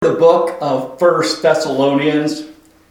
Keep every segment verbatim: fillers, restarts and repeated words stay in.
The book of First Thessalonians.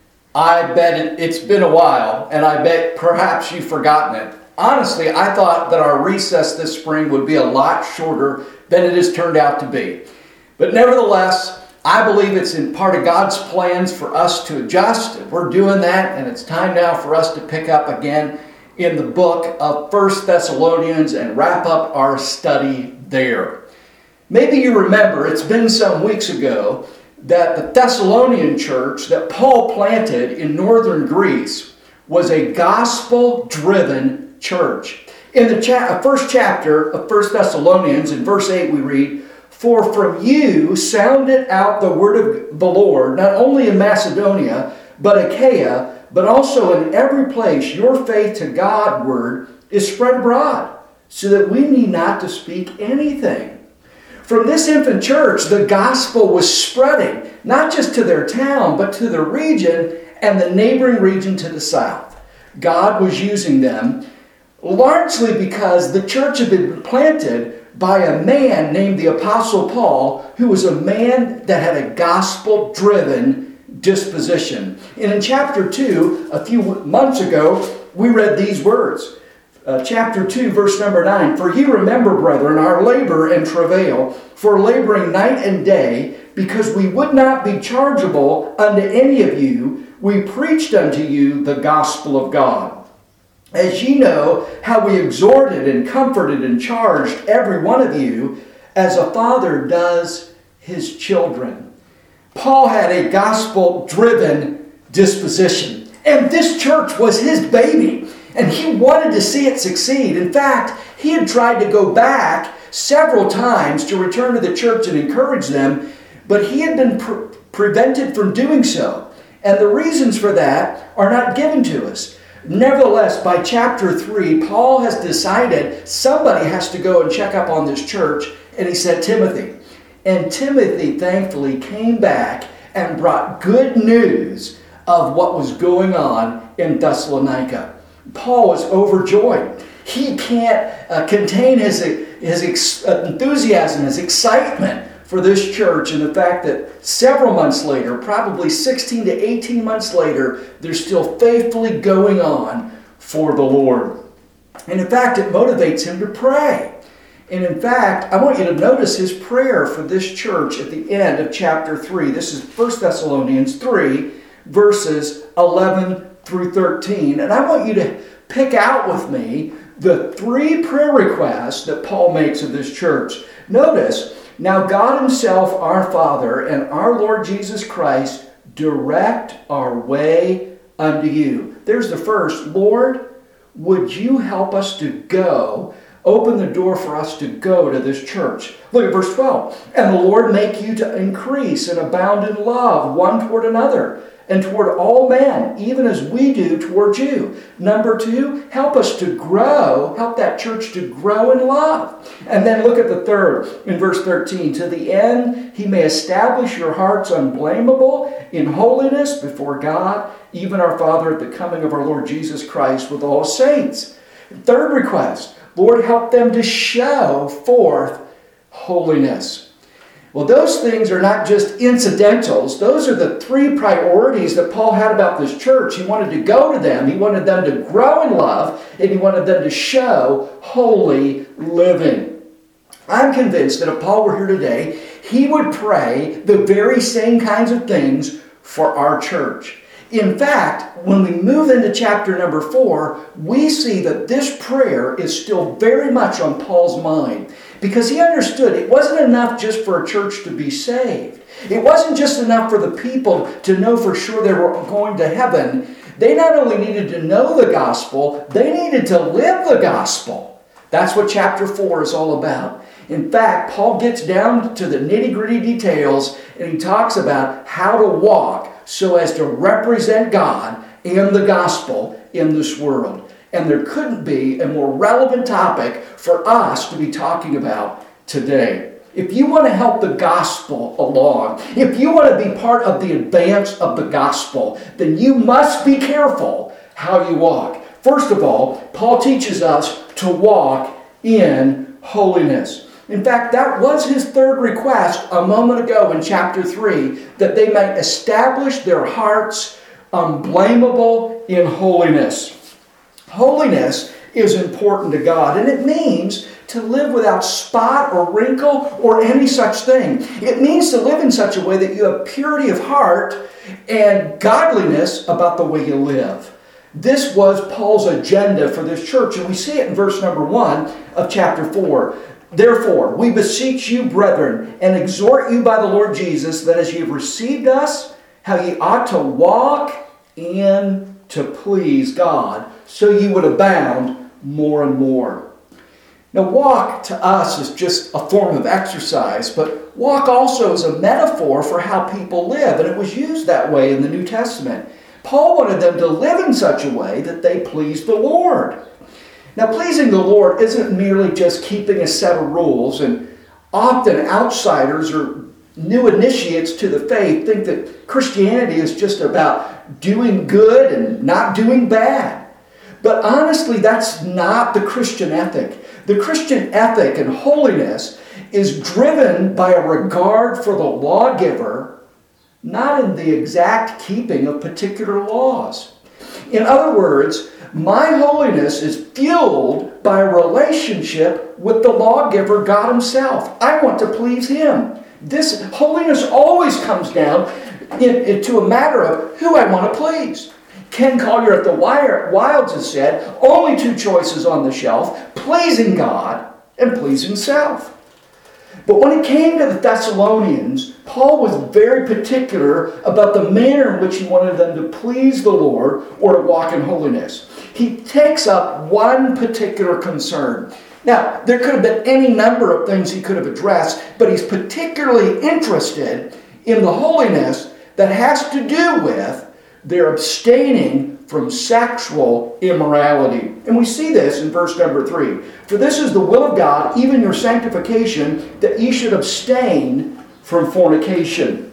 I bet it, it's been a while, and I bet perhaps you've forgotten it. Honestly, I thought that our recess this spring would be a lot shorter than it has turned out to be. But nevertheless, I believe it's in part of God's plans for us to adjust. We're doing that, and it's time now for us to pick up again in the book of First Thessalonians and wrap up our study there. Maybe you remember, it's been some weeks ago, that the Thessalonian church that Paul planted in northern Greece was a gospel-driven church. In the cha- first chapter of First Thessalonians, in verse eight, we read, "For from you sounded out the word of the Lord, not only in Macedonia, but Achaia, but also in every place your faith to Godward is spread abroad, so that we need not to speak anything." From this infant church, the gospel was spreading, not just to their town, but to the region and the neighboring region to the south. God was using them largely because the church had been planted by a man named the Apostle Paul, who was a man that had a gospel-driven disposition. And in chapter two, a few months ago, we read these words. Uh, chapter two, verse number nine, "For ye remember, brethren, our labor and travail, for laboring night and day, because we would not be chargeable unto any of you, we preached unto you the gospel of God. As ye know how we exhorted and comforted and charged every one of you, as a father does his children." Paul had a gospel-driven disposition, and this church was his baby. And he wanted to see it succeed. In fact, he had tried to go back several times to return to the church and encourage them, but he had been pre- prevented from doing so. And the reasons for that are not given to us. Nevertheless, by chapter three, Paul has decided somebody has to go and check up on this church, and he sent Timothy. And Timothy, thankfully, came back and brought good news of what was going on in Thessalonica. Paul was overjoyed. He can't uh, contain his, his ex- enthusiasm, his excitement for this church, and the fact that several months later, probably sixteen to eighteen months later, they're still faithfully going on for the Lord. And in fact, it motivates him to pray. And in fact, I want you to notice his prayer for this church at the end of chapter three. This is First Thessalonians three, verses eleven through thirteen. And I want you to pick out with me the three prayer requests that Paul makes of this church. Notice, "Now God himself, our Father, and our Lord Jesus Christ, direct our way unto you." There's the first. "Lord, would you help us to go, open the door for us to go to this church." Look at verse twelve. "And the Lord make you to increase and abound in love one toward another, and toward all men, even as we do toward you." Number two, help us to grow, help that church to grow in love. And then look at the third in verse thirteen. "To the end he may establish your hearts unblameable in holiness before God, even our Father, at the coming of our Lord Jesus Christ with all saints." Third request, "Lord, help them to show forth holiness." Well, those things are not just incidentals. Those are the three priorities that Paul had about this church. He wanted to go to them, he wanted them to grow in love, and he wanted them to show holy living. I'm convinced that if Paul were here today, he would pray the very same kinds of things for our church. In fact, when we move into chapter number four, we see that this prayer is still very much on Paul's mind, because he understood it wasn't enough just for a church to be saved. It wasn't just enough for the people to know for sure they were going to heaven. They not only needed to know the gospel, they needed to live the gospel. That's what chapter four is all about. In fact, Paul gets down to the nitty-gritty details, and he talks about how to walk so as to represent God and the gospel in this world. And there couldn't be a more relevant topic for us to be talking about today. If you want to help the gospel along, if you want to be part of the advance of the gospel, then you must be careful how you walk. First of all, Paul teaches us to walk in holiness. In fact, that was his third request a moment ago in chapter three, that they might establish their hearts unblameable in holiness. Holiness is important to God, and it means to live without spot or wrinkle or any such thing. It means to live in such a way that you have purity of heart and godliness about the way you live. This was Paul's agenda for this church, and we see it in verse number one of chapter four. Therefore, we beseech you, brethren, and exhort you by the Lord Jesus, that as ye have received us, how ye ought to walk in to please God, so ye would abound more and more. Now, walk to us is just a form of exercise, but walk also is a metaphor for how people live, and it was used that way in the New Testament. Paul wanted them to live in such a way that they pleased the Lord. Now, pleasing the Lord isn't merely just keeping a set of rules, and often outsiders or new initiates to the faith think that Christianity is just about doing good and not doing bad. But honestly, that's not the Christian ethic. The Christian ethic and holiness is driven by a regard for the lawgiver, not in the exact keeping of particular laws. In other words, my holiness is fueled by a relationship with the lawgiver, God himself. I want to please him. This holiness always comes down into a matter of who I want to please. Ken Collier at the Wilds has said, only two choices on the shelf, pleasing God and pleasing self. But when it came to the Thessalonians, Paul was very particular about the manner in which he wanted them to please the Lord or to walk in holiness. He takes up one particular concern. Now, there could have been any number of things he could have addressed, but he's particularly interested in the holiness that has to do with their abstaining from sexual immorality. And we see this in verse number three. For this is the will of God, even your sanctification, that ye should abstain from fornication.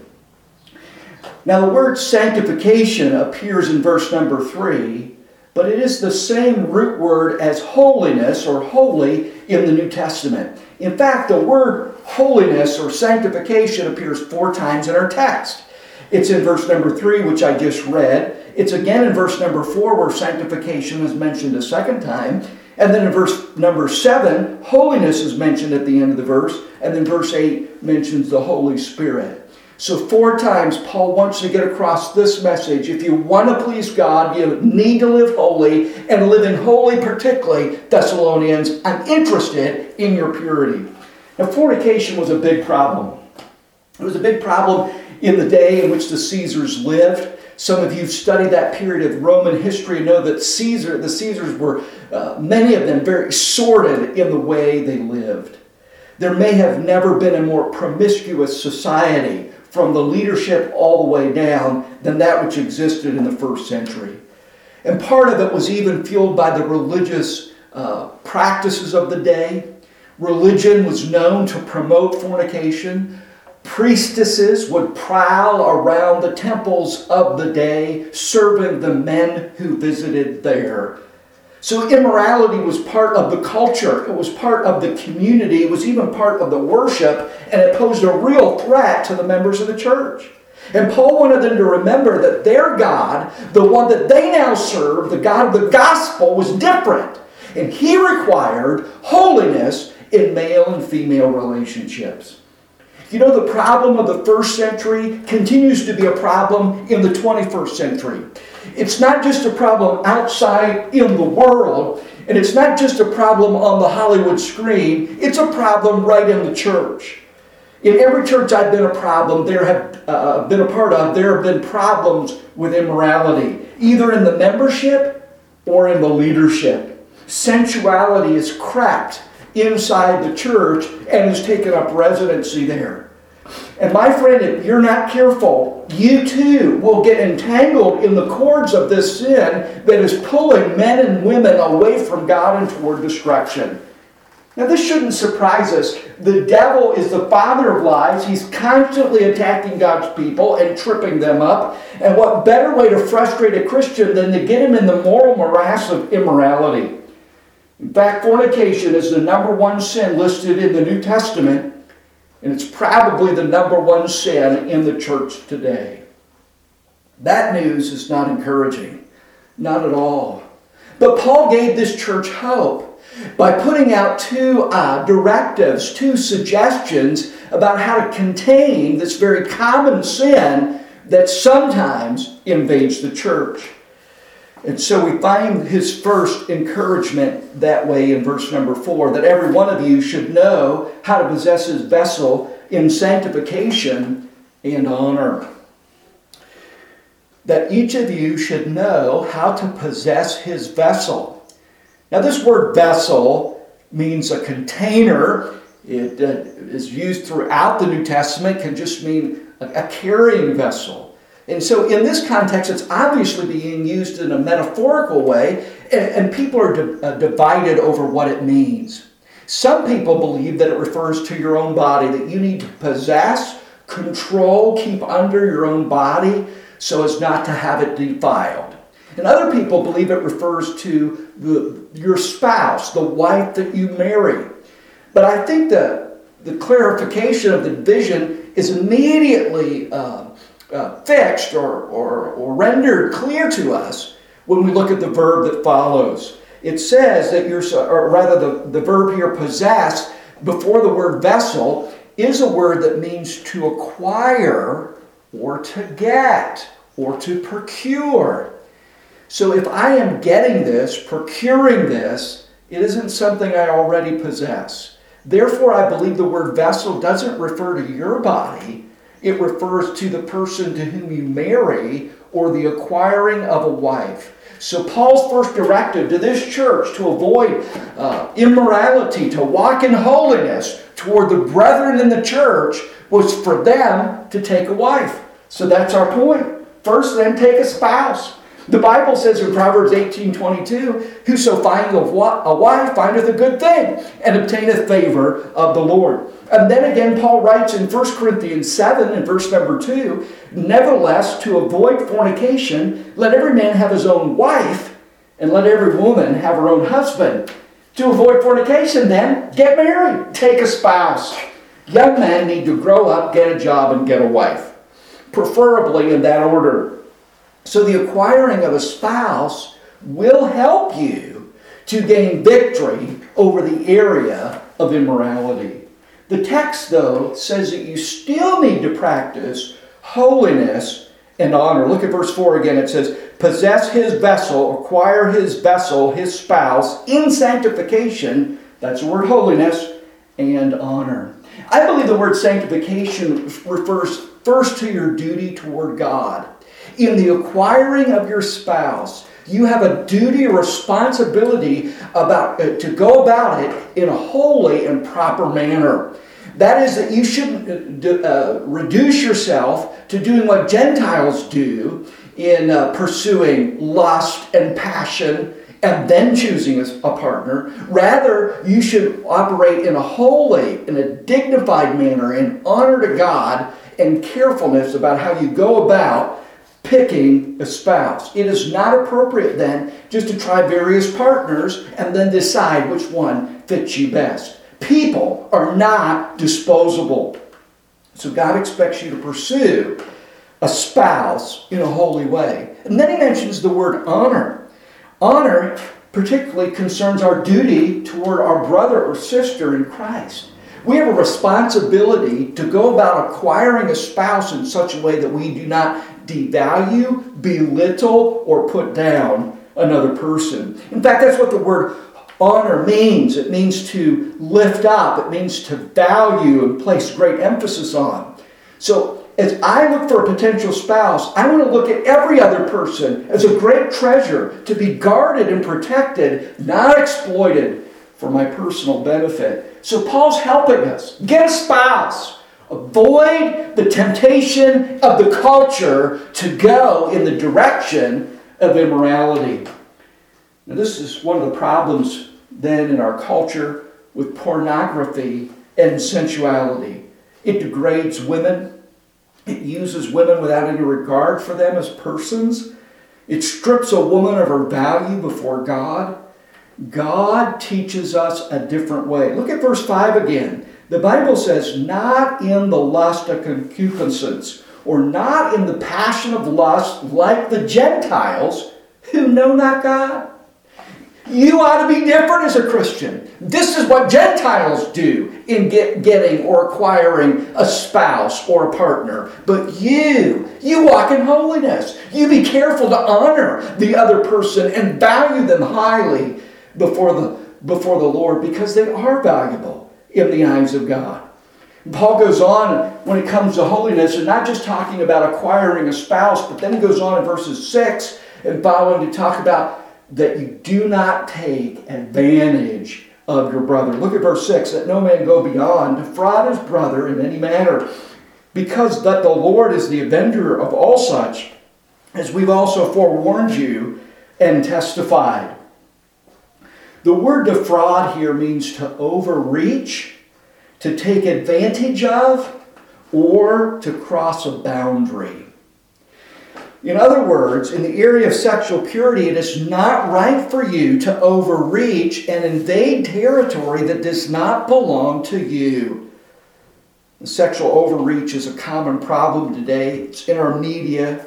Now the word sanctification appears in verse number three, but it is the same root word as holiness or holy in the New Testament. In fact, the word holiness or sanctification appears four times in our text. It's in verse number three, which I just read. It's again in verse number four, where sanctification is mentioned a second time. And then in verse number seven, holiness is mentioned at the end of the verse. And then verse eight mentions the Holy Spirit. So four times Paul wants to get across this message. If you want to please God, you need to live holy, and living holy particularly, Thessalonians, I'm interested in your purity. Now, fornication was a big problem. It was a big problem in the day in which the Caesars lived. Some of you who've studied that period of Roman history know that Caesar, the Caesars were, uh, many of them, very sordid in the way they lived. There may have never been a more promiscuous society from the leadership all the way down than that which existed in the first century. And part of it was even fueled by the religious uh, practices of the day. Religion was known to promote fornication. Priestesses would prowl around the temples of the day, serving the men who visited there. So immorality was part of the culture. It was part of the community. It was even part of the worship, and it posed a real threat to the members of the church. And Paul wanted them to remember that their God, the one that they now serve, the God of the gospel, was different. And he required holiness in male and female relationships. You know, the problem of the first century continues to be a problem in the twenty-first century. It's not just a problem outside in the world, and it's not just a problem on the Hollywood screen. It's a problem right in the church. In every church I've been a problem, there have uh, been a part of, there have been problems with immorality, either in the membership or in the leadership. Sensuality is crept inside the church and has taken up residency there. And my friend, if you're not careful, you too will get entangled in the cords of this sin that is pulling men and women away from God and toward destruction. Now, this shouldn't surprise us. The devil is the father of lies. He's constantly attacking God's people and tripping them up. And what better way to frustrate a Christian than to get him in the moral morass of immorality? In fact, fornication is the number one sin listed in the New Testament, and it's probably the number one sin in the church today. That news is not encouraging. Not at all. But Paul gave this church hope by putting out two uh, directives, two suggestions about how to contain this very common sin that sometimes invades the church. And so we find his first encouragement that way in verse number four, that every one of you should know how to possess his vessel in sanctification and honor. That each of you should know how to possess his vessel. Now this word vessel means a container. It uh, is used throughout the New Testament, can just mean a, a carrying vessel. And so in this context, it's obviously being used in a metaphorical way, and, and people are di- uh, divided over what it means. Some people believe that it refers to your own body, that you need to possess, control, keep under your own body so as not to have it defiled. And other people believe it refers to the, your spouse, the wife that you marry. But I think the, the clarification of the division is immediately uh, uh, fixed or, or, or rendered clear to us when we look at the verb that follows. It says that you're, or rather the, the verb here, possess, before the word vessel, is a word that means to acquire or to get or to procure. So if I am getting this, procuring this, it isn't something I already possess. Therefore, I believe the word vessel doesn't refer to your body. It refers to the person to whom you marry or the acquiring of a wife. So Paul's first directive to this church to avoid uh, immorality, to walk in holiness toward the brethren in the church, was for them to take a wife. So that's our point. First, then, take a spouse. The Bible says in Proverbs eighteen twenty-two, whoso findeth a wife findeth a good thing, and obtaineth favor of the Lord. And then again, Paul writes in First Corinthians seven, in verse number two, nevertheless, to avoid fornication, let every man have his own wife, and let every woman have her own husband. To avoid fornication, then, get married, take a spouse. Young men need to grow up, get a job, and get a wife, preferably in that order. So the acquiring of a spouse will help you to gain victory over the area of immorality. The text, though, says that you still need to practice holiness and honor. Look at verse four again. It says, possess his vessel, acquire his vessel, his spouse, in sanctification, that's the word holiness, and honor. I believe the word sanctification refers first to your duty toward God. In the acquiring of your spouse, you have a duty, a responsibility about uh, to go about it in a holy and proper manner. That is, that you shouldn't uh, reduce yourself to doing what Gentiles do in uh, pursuing lust and passion and then choosing a partner. Rather, you should operate in a holy, in a dignified manner, in honor to God and carefulness about how you go about picking a spouse. It is not appropriate then just to try various partners and then decide which one fits you best. People are not disposable. So God expects you to pursue a spouse in a holy way. And then he mentions the word honor. Honor particularly concerns our duty toward our brother or sister in Christ. We have a responsibility to go about acquiring a spouse in such a way that we do not devalue, belittle, or put down another person. In fact, that's what the word honor means. It means to lift up. It means to value and place great emphasis on. So as I look for a potential spouse, I want to look at every other person as a great treasure to be guarded and protected, not exploited for my personal benefit. So Paul's helping us. Get a spouse. Avoid the temptation of the culture to go in the direction of immorality. Now, this is one of the problems then in our culture with pornography and sensuality. It degrades women. It uses women without any regard for them as persons. It strips a woman of her value before God. God teaches us a different way. Look at verse five again. The Bible says, not in the lust of concupiscence, or not in the passion of lust like the Gentiles who know not God. You ought to be different as a Christian. This is what Gentiles do in get, getting or acquiring a spouse or a partner. But you, you walk in holiness. You be careful to honor the other person and value them highly before the, before the Lord, because they are valuable in the eyes of God. And Paul goes on when it comes to holiness, and not just talking about acquiring a spouse, but then he goes on in verses six and following to talk about that you do not take advantage of your brother. Look at verse six. That no man go beyond, defraud his brother in any manner, because that the Lord is the avenger of all such, as we've also forewarned you and testified. The word defraud here means to overreach, to take advantage of, or to cross a boundary. In other words, in the area of sexual purity, it is not right for you to overreach and invade territory that does not belong to you. The sexual overreach is a common problem today. It's in our media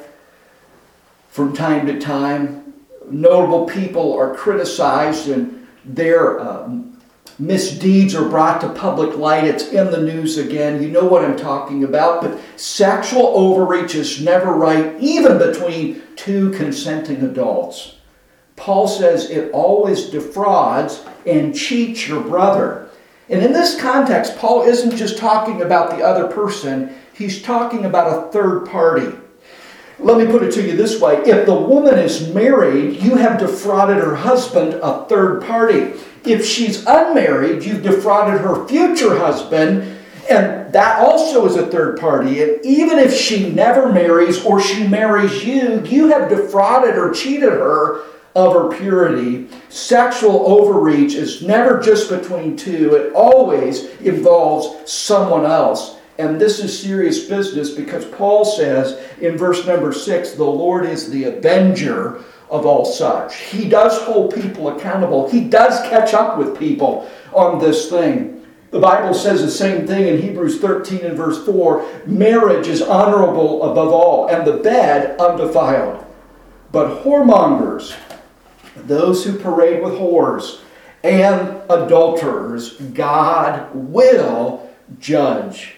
from time to time. Notable people are criticized and their um, misdeeds are brought to public light. It's in the news again. You know what I'm talking about. But sexual overreach is never right, even between two consenting adults. Paul says it always defrauds and cheats your brother. And in this context, Paul isn't just talking about the other person. He's talking about a third party. Let me put it to you this way. If the woman is married, you have defrauded her husband, a third party. If she's unmarried, you've defrauded her future husband, and that also is a third party. And even if she never marries or she marries you, you have defrauded or cheated her of her purity. Sexual overreach is never just between two. It always involves someone else. And this is serious business, because Paul says in verse number six, the Lord is the avenger of all such. He does hold people accountable. He does catch up with people on this thing. The Bible says the same thing in Hebrews thirteen and verse four. Marriage is honorable above all, and the bed undefiled. But whoremongers, those who parade with whores, and adulterers, God will judge.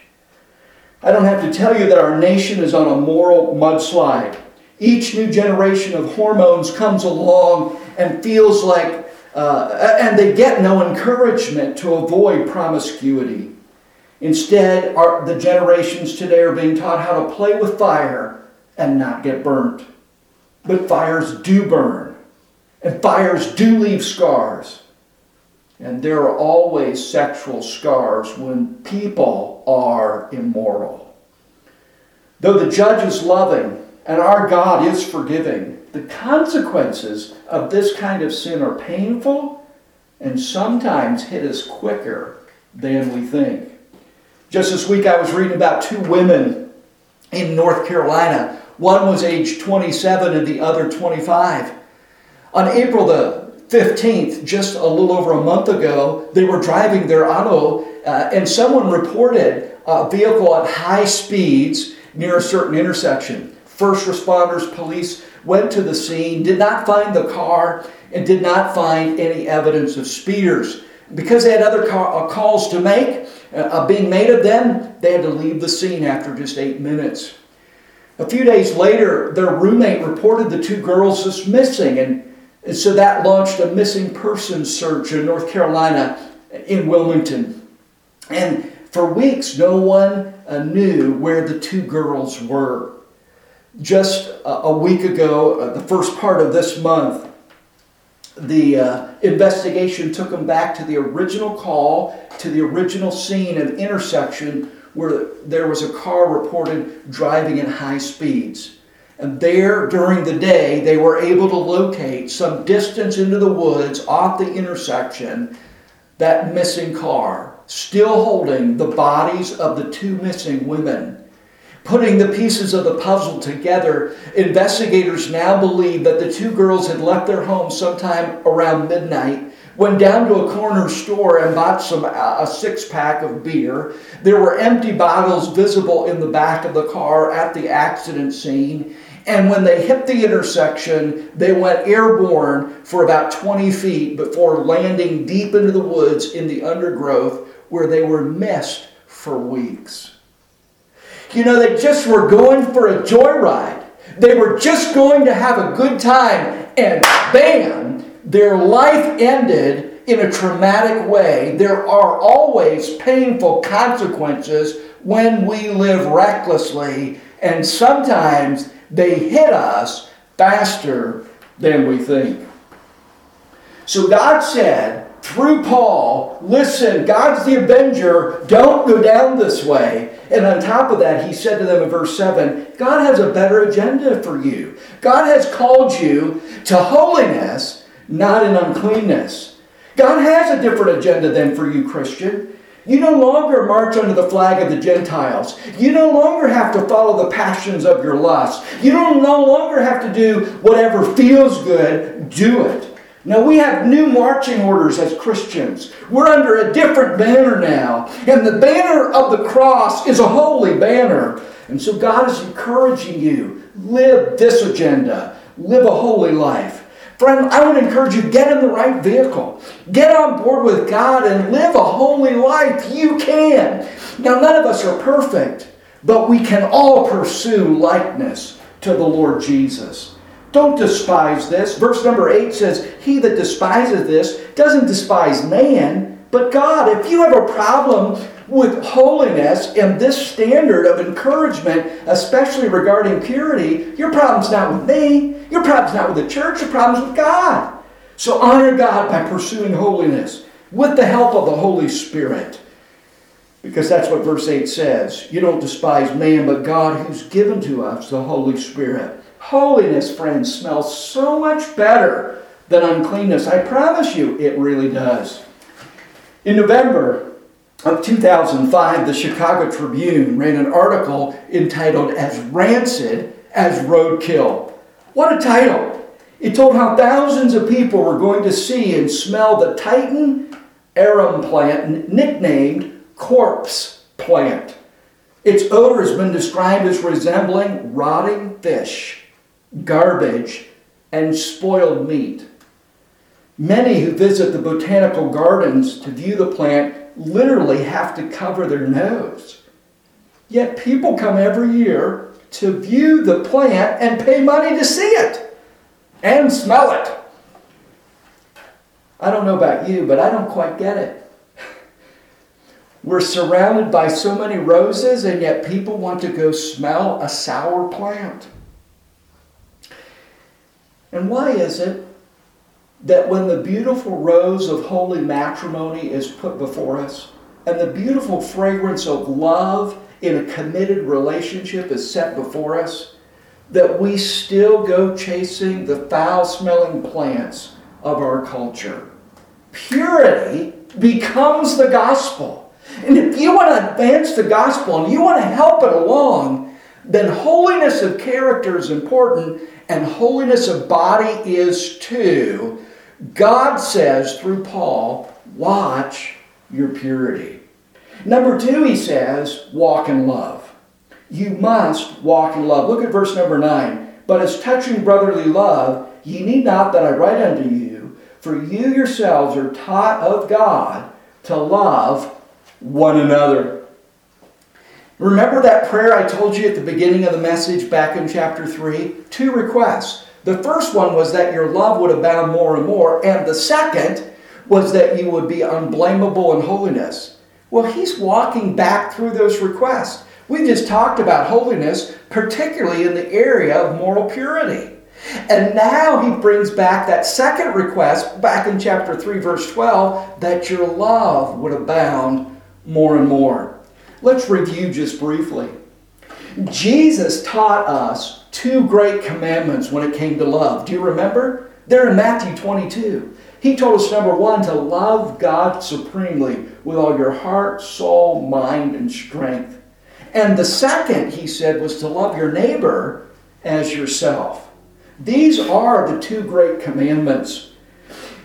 I don't have to tell you that our nation is on a moral mudslide. Each new generation of hormones comes along and feels like, uh, and they get no encouragement to avoid promiscuity. Instead, our, the generations today are being taught how to play with fire and not get burnt. But fires do burn, and fires do leave scars. And there are always sexual scars when people are immoral. Though the judge is loving and our God is forgiving, the consequences of this kind of sin are painful and sometimes hit us quicker than we think. Just this week I was reading about two women in North Carolina. One was age twenty-seven and the other twenty-five. On April the fifteenth, just a little over a month ago, they were driving their auto uh, and someone reported a vehicle at high speeds near a certain intersection. First responders, police went to the scene, did not find the car, and did not find any evidence of speeders. Because they had other car, uh, calls to make, uh, being made of them, they had to leave the scene after just eight minutes. A few days later, their roommate reported the two girls as missing, and And so that launched a missing persons search in North Carolina, in Wilmington. And for weeks, no one uh, knew where the two girls were. Just uh, a week ago, uh, the first part of this month, the uh, investigation took them back to the original call, to the original scene and intersection where there was a car reported driving at high speeds. And there, during the day, they were able to locate some distance into the woods off the intersection that missing car, still holding the bodies of the two missing women. Putting the pieces of the puzzle together, investigators now believe that the two girls had left their home sometime around midnight went down to a corner store and bought some a six-pack of beer. There were empty bottles visible in the back of the car at the accident scene. And when they hit the intersection, they went airborne for about twenty feet before landing deep into the woods in the undergrowth where they were missed for weeks. You know, they just were going for a joyride. They were just going to have a good time. And bam, their life ended in a traumatic way. There are always painful consequences when we live recklessly. And sometimes they hit us faster than we think. So God said, through Paul, listen, God's the avenger, don't go down this way. And on top of that, he said to them in verse seven, God has a better agenda for you. God has called you to holiness, not in uncleanness. God has a different agenda than for you, Christian. You no longer march under the flag of the Gentiles. You no longer have to follow the passions of your lust. You don't no longer have to do whatever feels good. Do it. Now we have new marching orders as Christians. We're under a different banner now. And the banner of the cross is a holy banner. And so God is encouraging you, live this agenda. Live a holy life. Friend, I would encourage you, get in the right vehicle. Get on board with God and live a holy life. You can. Now, none of us are perfect, but we can all pursue likeness to the Lord Jesus. Don't despise this. Verse number eight says, he that despises this doesn't despise man, but God. If you have a problem with holiness and this standard of encouragement, especially regarding purity, your problem's not with me. Your problem's not with the church. Your problem's with God. So honor God by pursuing holiness with the help of the Holy Spirit. Because that's what verse eight says. You don't despise man, but God who's given to us the Holy Spirit. Holiness, friends, smells so much better than uncleanness. I promise you, it really does. In November of two thousand five, the Chicago Tribune ran an article entitled As Rancid as Roadkill. What a title! It told how thousands of people were going to see and smell the Titan arum plant, nicknamed Corpse Plant. Its odor has been described as resembling rotting fish, garbage, and spoiled meat. Many who visit the botanical gardens to view the plant literally have to cover their nose. Yet people come every year to view the plant and pay money to see it and smell it. I don't know about you, but I don't quite get it. We're surrounded by so many roses, and yet people want to go smell a sour plant. And why is it that when the beautiful rose of holy matrimony is put before us, and the beautiful fragrance of love in a committed relationship is set before us, that we still go chasing the foul-smelling plants of our culture? Purity becomes the gospel. And if you want to advance the gospel and you want to help it along, then holiness of character is important, and holiness of body is too. God says through Paul, watch your purity. Number two, he says, walk in love. You must walk in love. Look at verse number nine. But as touching brotherly love, ye need not that I write unto you, for you yourselves are taught of God to love one another. Remember that prayer I told you at the beginning of the message back in chapter three? Two requests. The first one was that your love would abound more and more, and the second was that you would be unblameable in holiness. Well, he's walking back through those requests. We just talked about holiness, particularly in the area of moral purity. And now he brings back that second request back in chapter three, verse twelve, that your love would abound more and more. Let's review just briefly. Jesus taught us two great commandments when it came to love. Do you remember? They're in Matthew twenty-two. He told us, number one, to love God supremely with all your heart, soul, mind, and strength. And the second, he said, was to love your neighbor as yourself. These are the two great commandments.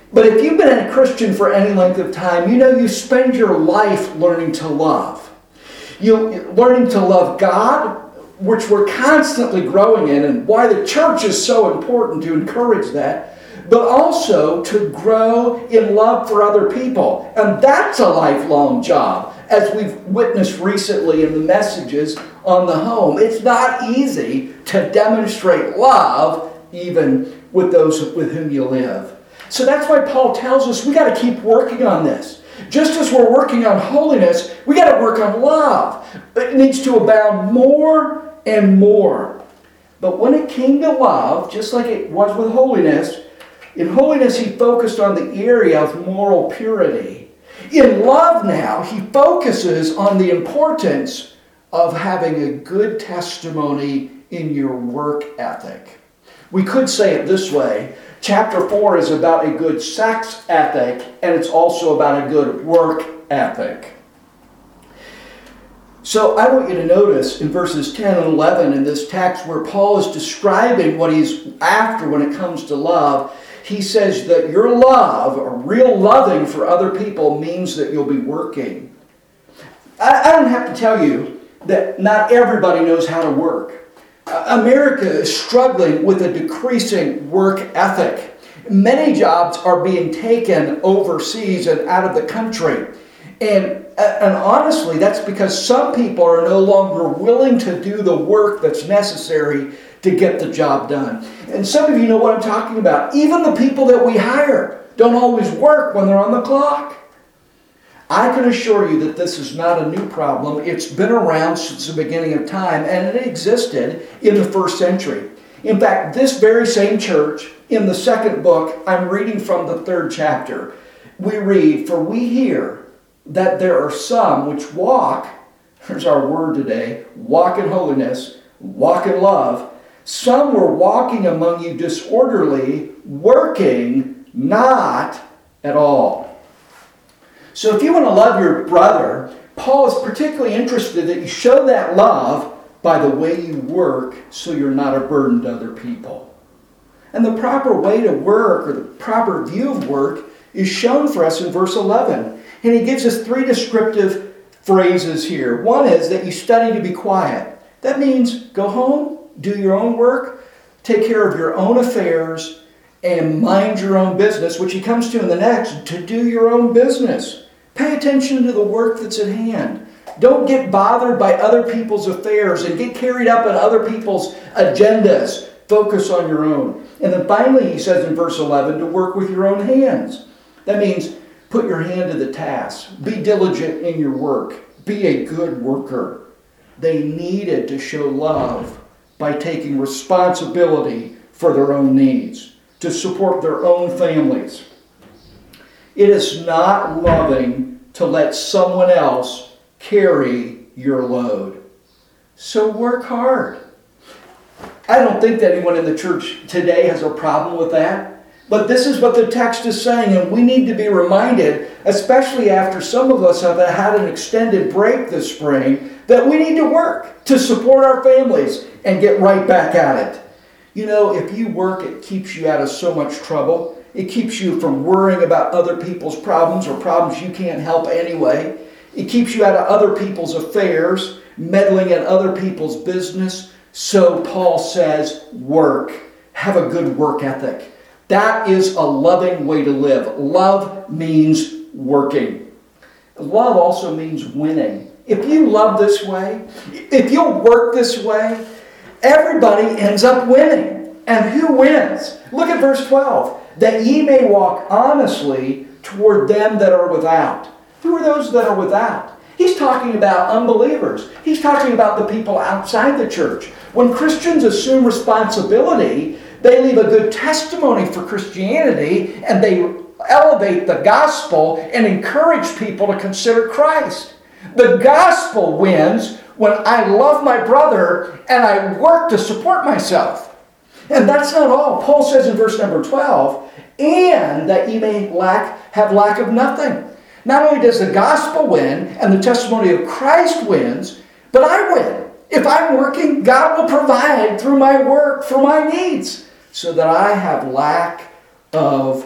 But if you've been a Christian for any length of time, you know you spend your life learning to love. You learning to love God, which we're constantly growing in, and why the church is so important to encourage that, but also to grow in love for other people. And that's a lifelong job, as we've witnessed recently in the messages on the home. It's not easy to demonstrate love even with those with whom you live. So that's why Paul tells us we got to keep working on this. Just as we're working on holiness, we got to work on love. It needs to abound more and more. But when it came to love, just like it was with holiness, in holiness he focused on the area of moral purity. In love now, he focuses on the importance of having a good testimony in your work ethic. We could say it this way. Chapter four is about a good sex ethic, and it's also about a good work ethic. So I want you to notice in verses ten and eleven in this text where Paul is describing what he's after when it comes to love, he says that your love, or real loving for other people, means that you'll be working. I, I don't have to tell you that not everybody knows how to work. America is struggling with a decreasing work ethic. Many jobs are being taken overseas and out of the country. And, and honestly, that's because some people are no longer willing to do the work that's necessary to get the job done. And some of you know what I'm talking about. Even the people that we hire don't always work when they're on the clock. I can assure you that this is not a new problem. It's been around since the beginning of time, and it existed in the first century. In fact, this very same church, in the second book, I'm reading from the third chapter, we read, "For we hear that there are some which walk," here's our word today, walk in holiness, walk in love. "Some were walking among you disorderly, working not at all." So if you want to love your brother, Paul is particularly interested that you show that love by the way you work so you're not a burden to other people. And the proper way to work, or the proper view of work, is shown for us in verse eleven. And he gives us three descriptive phrases here. One is that you study to be quiet. That means go home, do your own work, take care of your own affairs, and mind your own business, which he comes to in the next, to do your own business. Pay attention to the work that's at hand. Don't get bothered by other people's affairs and get carried up in other people's agendas. Focus on your own. And then finally, he says in verse eleven, to work with your own hands. That means put your hand to the task. Be diligent in your work. Be a good worker. They needed to show love by taking responsibility for their own needs, to support their own families. It is not loving to let someone else carry your load. So work hard. I don't think that anyone in the church today has a problem with that. But this is what the text is saying, and we need to be reminded, especially after some of us have had an extended break this spring, that we need to work to support our families and get right back at it. You know, if you work, it keeps you out of so much trouble. It keeps you from worrying about other people's problems or problems you can't help anyway. It keeps you out of other people's affairs, meddling in other people's business. So Paul says, work. Have a good work ethic. That is a loving way to live. Love means working. Love also means winning. If you love this way, if you work this way, everybody ends up winning. And who wins? Look at verse twelve. That ye may walk honestly toward them that are without. Who are those that are without? He's talking about unbelievers. He's talking about the people outside the church. When Christians assume responsibility, they leave a good testimony for Christianity, and they elevate the gospel and encourage people to consider Christ. The gospel wins when I love my brother and I work to support myself. And that's not all. Paul says in verse number twelve, and that ye may lack, have lack of nothing. Not only does the gospel win and the testimony of Christ wins, but I win. If I'm working, God will provide through my work for my needs so that I have lack of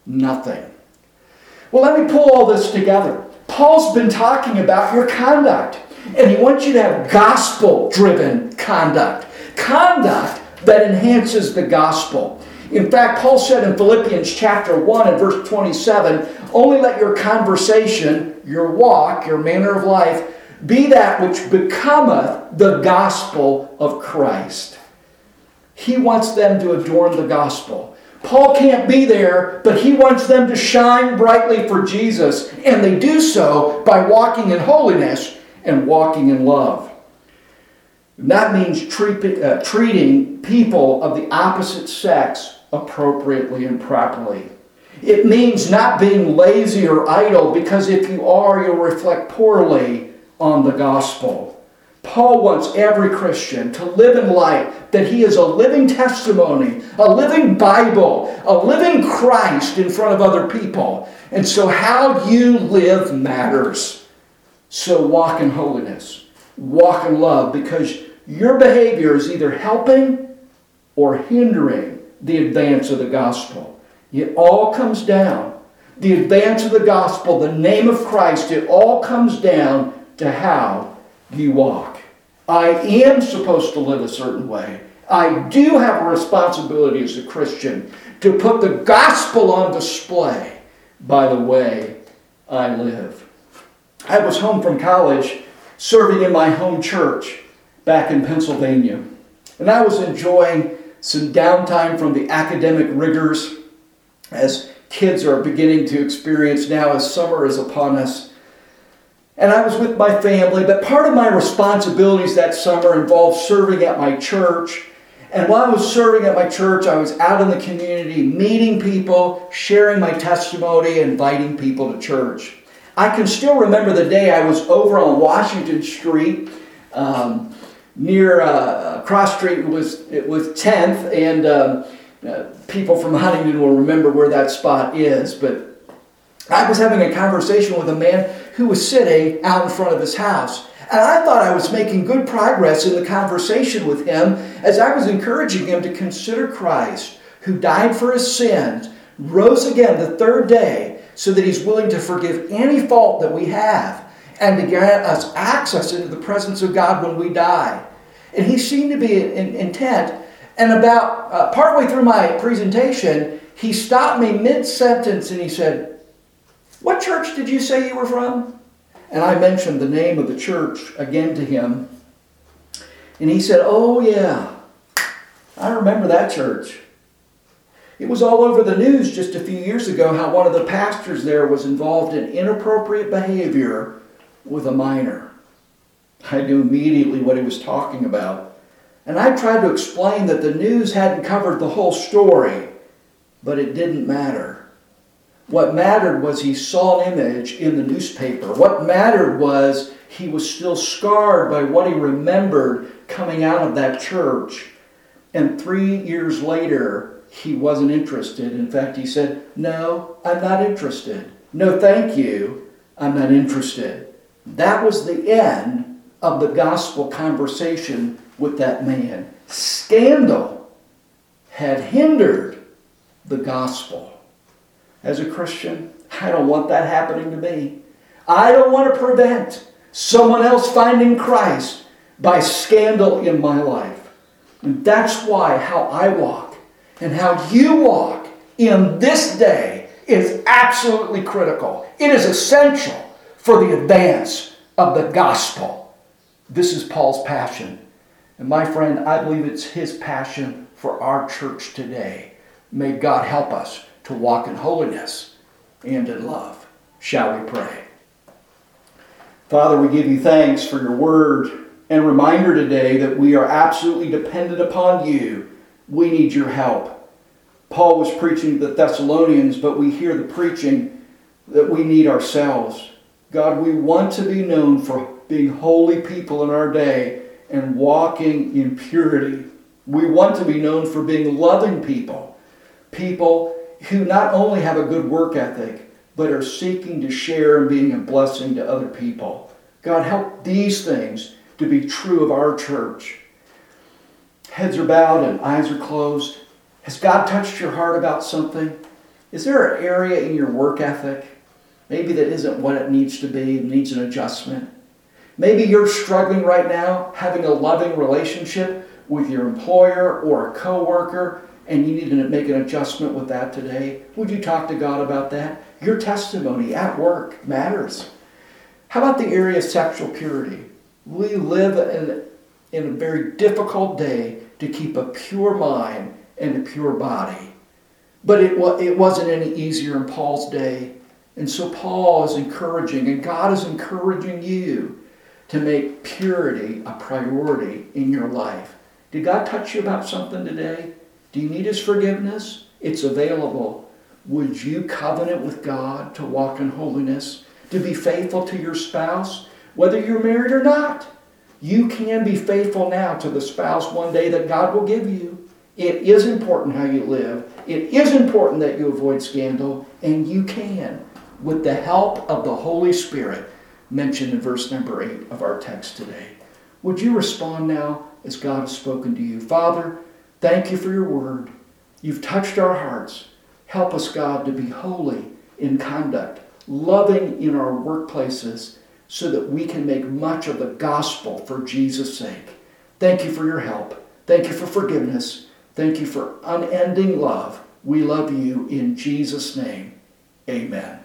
nothing. Well, let me pull all this together. Paul's been talking about your conduct, and he wants you to have gospel-driven conduct. Conduct that enhances the gospel. In fact, Paul said in Philippians chapter one and verse twenty-seven, only let your conversation, your walk, your manner of life, be that which becometh the gospel of Christ. He wants them to adorn the gospel. Paul can't be there, but he wants them to shine brightly for Jesus, and they do so by walking in holiness and walking in love. And that means treat, uh, treating people of the opposite sex appropriately and properly. It means not being lazy or idle, because if you are, you'll reflect poorly on the gospel. Paul wants every Christian to live in light that he is a living testimony, a living Bible, a living Christ in front of other people. And so how you live matters. So walk in holiness, walk in love, because your behavior is either helping or hindering the advance of the gospel. It all comes down. The advance of the gospel, the name of Christ, it all comes down to how you walk. I am supposed to live a certain way. I do have a responsibility as a Christian to put the gospel on display by the way I live. I was home from college serving in my home church back in Pennsylvania. And I was enjoying some downtime from the academic rigors as kids are beginning to experience now as summer is upon us. And I was with my family, but part of my responsibilities that summer involved serving at my church. And while I was serving at my church, I was out in the community, meeting people, sharing my testimony, inviting people to church. I can still remember the day I was over on Washington Street, um, near uh, Cross Street. It was, it was tenth, and um, uh, people from Huntington will remember where that spot is, but I was having a conversation with a man who was sitting out in front of his house. And I thought I was making good progress in the conversation with him as I was encouraging him to consider Christ, who died for his sins, rose again the third day, so that he's willing to forgive any fault that we have and to grant us access into the presence of God when we die. And he seemed to be in, intent. And about uh, partway through my presentation, he stopped me mid-sentence and he said, "What church did you say you were from?" And I mentioned the name of the church again to him. And he said, "Oh yeah, I remember that church. It was all over the news just a few years ago how one of the pastors there was involved in inappropriate behavior with a minor." I knew immediately what he was talking about. And I tried to explain that the news hadn't covered the whole story, but it didn't matter. What mattered was he saw an image in the newspaper. What mattered was he was still scarred by what he remembered coming out of that church. And three years later, he wasn't interested. In fact, he said, "No, I'm not interested. No, thank you. I'm not interested." That was the end of the gospel conversation with that man. Scandal had hindered the gospel. As a Christian, I don't want that happening to me. I don't want to prevent someone else finding Christ by scandal in my life. And that's why how I walk and how you walk in this day is absolutely critical. It is essential for the advance of the gospel. This is Paul's passion. And my friend, I believe it's his passion for our church today. May God help us to walk in holiness and in love. Shall we pray? Father, we give you thanks for your word and reminder today that we are absolutely dependent upon you. We need your help. Paul was preaching to the Thessalonians, but we hear the preaching that we need ourselves. God, we want to be known for being holy people in our day and walking in purity. We want to be known for being loving people. People who not only have a good work ethic, but are seeking to share and being a blessing to other people. God, help these things to be true of our church. Heads are bowed and eyes are closed. Has God touched your heart about something? Is there an area in your work ethic, maybe that isn't what it needs to be, needs an adjustment? Maybe you're struggling right now having a loving relationship with your employer or a coworker, and you need to make an adjustment with that today. Would you talk to God about that? Your testimony at work matters. How about the area of sexual purity? We live in, in a very difficult day to keep a pure mind and a pure body. But it, it wasn't any easier in Paul's day. And so Paul is encouraging, and God is encouraging you to make purity a priority in your life. Did God touch you about something today? Do you need His forgiveness? It's available. Would you covenant with God to walk in holiness, to be faithful to your spouse, whether you're married or not? You can be faithful now to the spouse one day that God will give you. It is important how you live. It is important that you avoid scandal, and you can, with the help of the Holy Spirit, mentioned in verse number eight of our text today. Would you respond now as God has spoken to you? Father, thank you for your word. You've touched our hearts. Help us, God, to be holy in conduct, loving in our workplaces, so that we can make much of the gospel for Jesus' sake. Thank you for your help. Thank you for forgiveness. Thank you for unending love. We love you in Jesus' name. Amen.